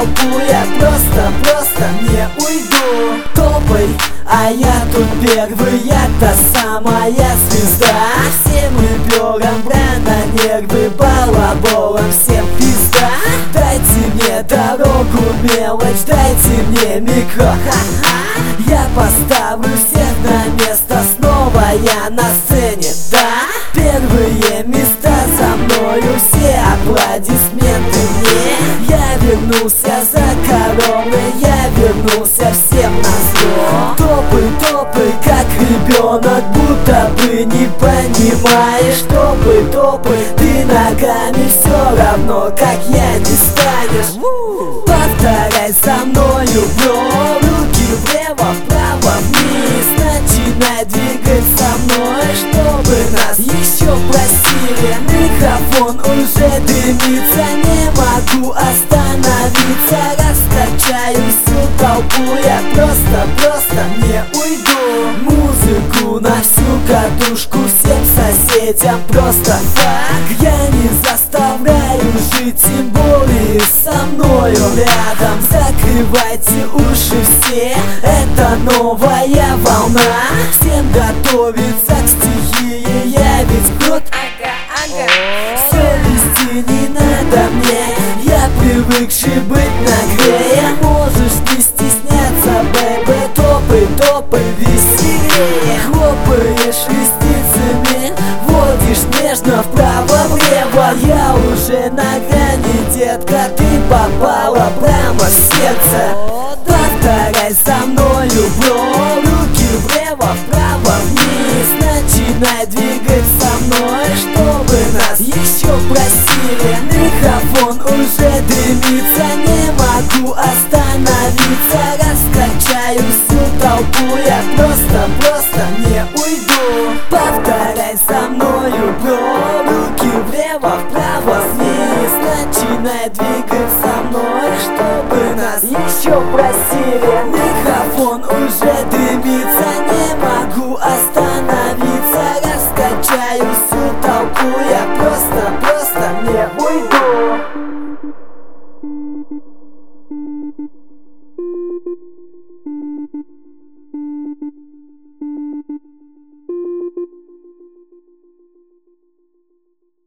толпу я просто не уйду. Топай, а я тут первый, я та самая звезда. Всем ребёрам на нервы, балаболам всем пизда. Дайте мне дорогу, мелочь, дайте мне микро, ха-ха. Я поставлю всех на место, снова я на сцене, да. Первые места за мною, все аплодисменты мне. Я вернулся за короной, я вернулся всем назло. Топай, топай, как ребенок, будто бы не понимаешь. Топай, топай, ты ногами все равно, как я, не станешь. Повторяй за мною, бро, руки влево, вправо, вниз. Начинай двигать со мной, чтобы нас еще просили. Микрофон уже дымится, не могу остановиться. Раскачаю всю толпу, я просто не уйду. Музыку на всю катушку, всем соседям просто факт. Я не заставляю жить, тем более со мною рядом. Закрывайте уши все, это новая волна. Всем готовиться к стихии, я ведь крут. Совести не надо мне, я привыкший быть нагрее. Можешь не стесняться, бэйбэ, топай, топай веселее. Хлопаешь ресницами, водишь нежно вправо-влево. Я уже на грани, детка, ты попала прямо в сердце. Повторяй за мною, бро, руки влево, вправо, вниз. Начинай двигать со мной, чтобы нас еще просили. Микрофон уже дымится, не могу остановиться. Раскачаю всю толпу, я просто не уйду. Повторяй за мною, бро, руки влево, вправо, вниз. Начинай двигать со мной, чтобы нас еще просили. Микрофон уже дымится, не могу остановиться. Раскачаю всю толпу, я просто не уйду.